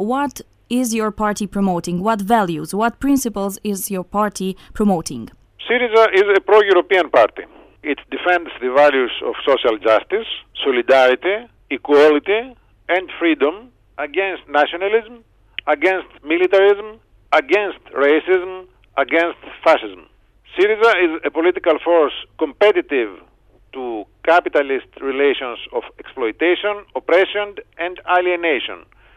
what is your party promoting? What values, what principles is your party promoting? Syriza is a pro-European party. It defends the values of social justice, solidarity, equality, and freedom against nationalism, against militarism, against racism, against fascism. Syriza is a political force competitive to capitalist relations of exploitation, oppression, and alienation.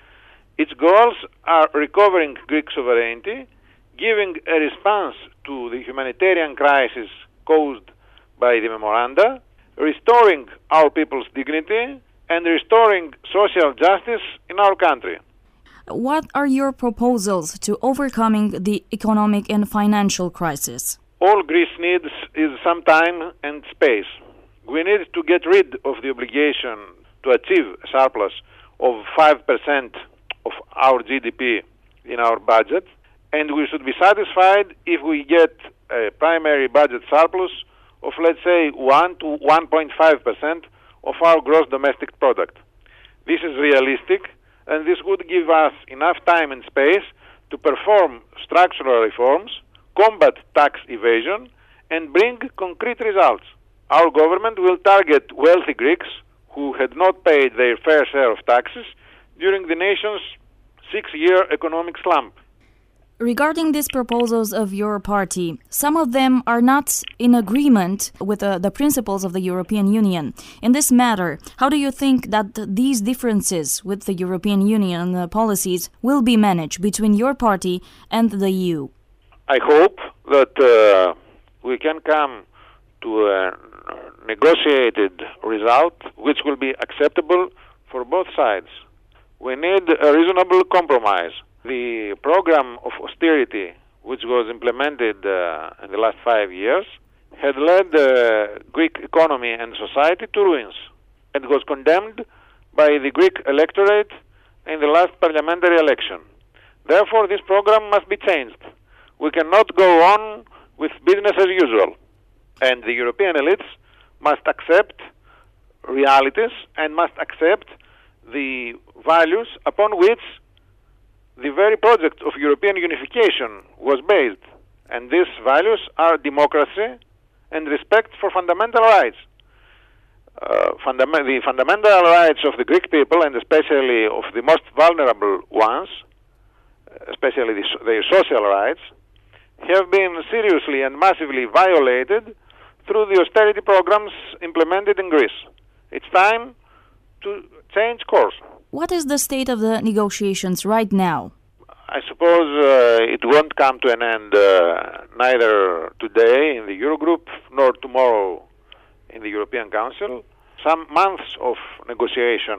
Its goals are recovering Greek sovereignty, giving a response to the humanitarian crisis caused by the memoranda, restoring our people's dignity, and restoring social justice in our country. What are your proposals to overcoming the economic and financial crisis? All Greece needs is some time and space. We need to get rid of the obligation to achieve a surplus of 5% of our GDP in our budget, and we should be satisfied if we get a primary budget surplus of, let's say, 1 to 1.5% of our gross domestic product. This is realistic, and this would give us enough time and space to perform structural reforms, combat tax evasion, and bring concrete results. Our government will target wealthy Greeks who had not paid their fair share of taxes during the nation's 6-year economic slump. Regarding these proposals of your party, some of them are not in agreement with the principles of the European Union. In this matter, how do you think that these differences with the European Union policies will be managed between your party and the EU? I hope that we can come to a negotiated result which will be acceptable for both sides. We need a reasonable compromise. The program of austerity, which was implemented in the last 5 years, had led the Greek economy and society to ruins, and was condemned by the Greek electorate in the last parliamentary election. Therefore, this program must be changed. We cannot go on with business as usual, and the European elites must accept realities and must accept the values upon which the very project of European unification was based. And these values are democracy and respect for fundamental rights. The fundamental rights of the Greek people, and especially of the most vulnerable ones, especially their social rights, have been seriously and massively violated through the austerity programs implemented in Greece. It's time to change course. What is the state of the negotiations right now? I suppose it won't come to an end neither today in the Eurogroup nor tomorrow in the European Council. Some months of negotiation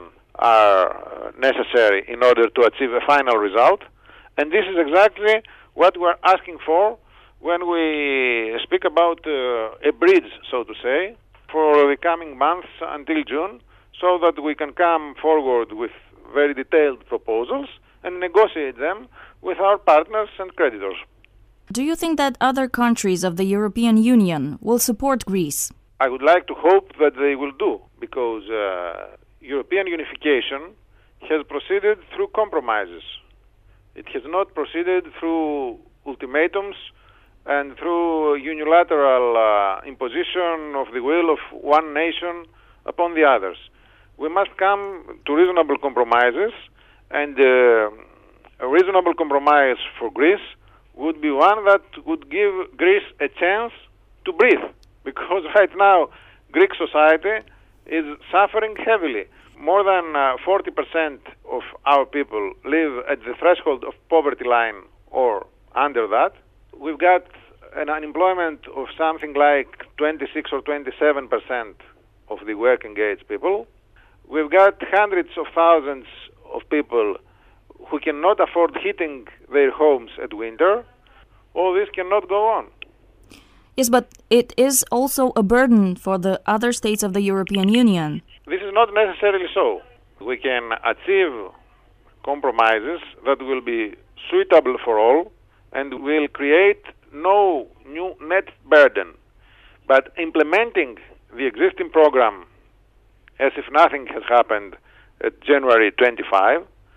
are necessary in order to achieve a final result, and this is exactly what we're asking for when we speak about a bridge, so to say, for the coming months until June, so that we can come forward with very detailed proposals and negotiate them with our partners and creditors. Do you think that other countries of the European Union will support Greece? I would like to hope that they will do, because European unification has proceeded through compromises. It has not proceeded through ultimatums and through unilateral imposition of the will of one nation upon the others. We must come to reasonable compromises, and a reasonable compromise for Greece would be one that would give Greece a chance to breathe. Because right now, Greek society is suffering heavily. More than 40% of our people live at the threshold of poverty line or under that. We've got an unemployment of something like 26 or 27% of the working age people. We've got hundreds of thousands of people who cannot afford heating their homes at winter. All this cannot go on. Yes, but it is also a burden for the other states of the European Union. This is not necessarily so. We can achieve compromises that will be suitable for all and will create no new net burden. But implementing the existing program as if nothing has happened at January 25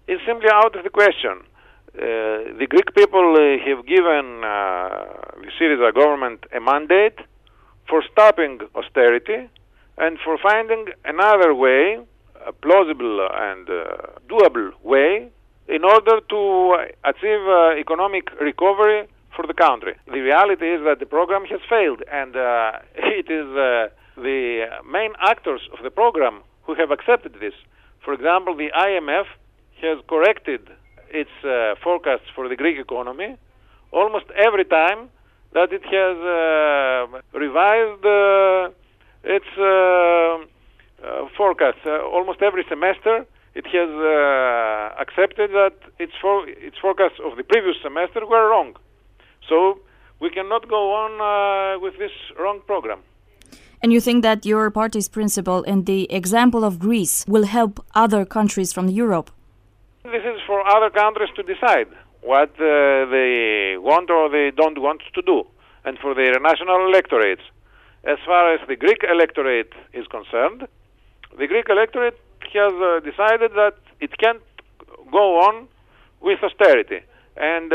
is simply out of the question. The Greek people have given the Syriza government a mandate for stopping austerity and for finding another way, a plausible and doable way, in order to achieve economic recovery for the country. The reality is that the program has failed, and it is the main actors of the program who have accepted this. For example, the IMF has corrected its forecasts for the Greek economy almost every time that it has revised its forecasts. Almost every semester it has accepted that its forecasts of the previous semester were wrong. So we cannot go on with this wrong program. And you think that your party's principle and the example of Greece will help other countries from Europe? This is for other countries to decide what they want or they don't want to do, and for their national electorates. As far as the Greek electorate is concerned, the Greek electorate has decided that it can't go on with austerity, and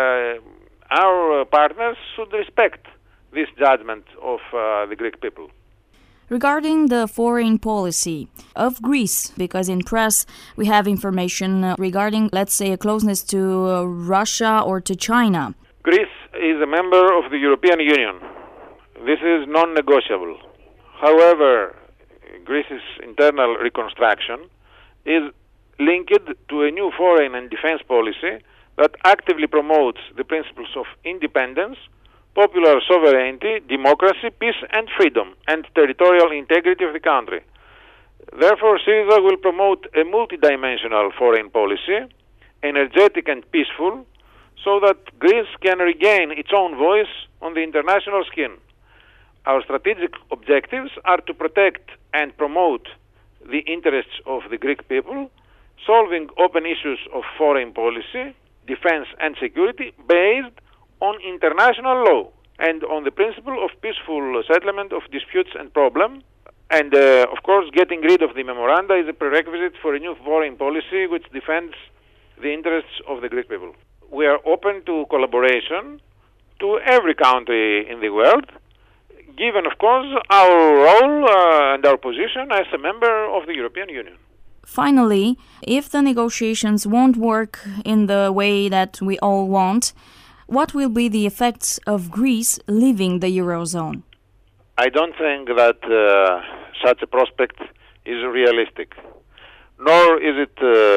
our partners should respect this judgment of the Greek people. Regarding the foreign policy of Greece, because in press we have information regarding, let's say, a closeness to Russia or to China. Greece is a member of the European Union. This is non-negotiable. However, Greece's internal reconstruction is linked to a new foreign and defense policy that actively promotes the principles of independence, popular sovereignty, democracy, peace and freedom, and territorial integrity of the country. Therefore, Syriza will promote a multidimensional foreign policy, energetic and peaceful, so that Greece can regain its own voice on the international scene. Our strategic objectives are to protect and promote the interests of the Greek people, solving open issues of foreign policy, defense and security based on international law and on the principle of peaceful settlement of disputes and problems. And, of course, getting rid of the memoranda is a prerequisite for a new foreign policy which defends the interests of the Greek people. We are open to collaboration to every country in the world, given, of course, our role and our position as a member of the European Union. Finally, if the negotiations won't work in the way that we all want, what will be the effects of Greece leaving the Eurozone? I don't think that such a prospect is realistic, nor is it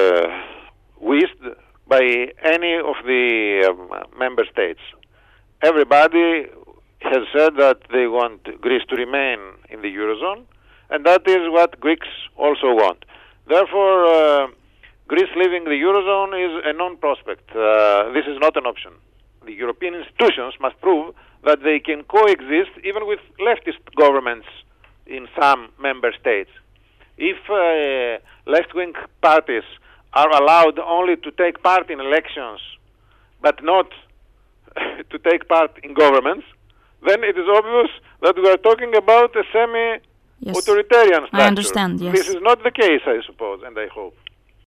wished by any of the member states. Everybody has said that they want Greece to remain in the Eurozone, and that is what Greeks also want. Therefore, Greece leaving the Eurozone is a non-prospect. This is not an option. The European institutions must prove that they can coexist even with leftist governments in some member states. If left-wing parties are allowed only to take part in elections but not to take part in governments, then it is obvious that we are talking about a semi-authoritarian structure. I understand, yes. This is not the case, I suppose, and I hope.